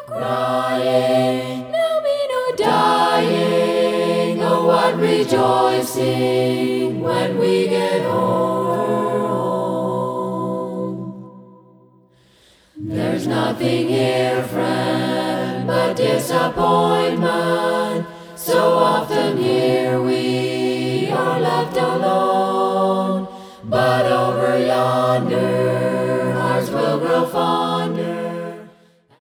crying, there'll be no dying. Oh, what rejoicing when we get home. There's nothing here, friend, but disappointment. So often here we are left alone, but over yonder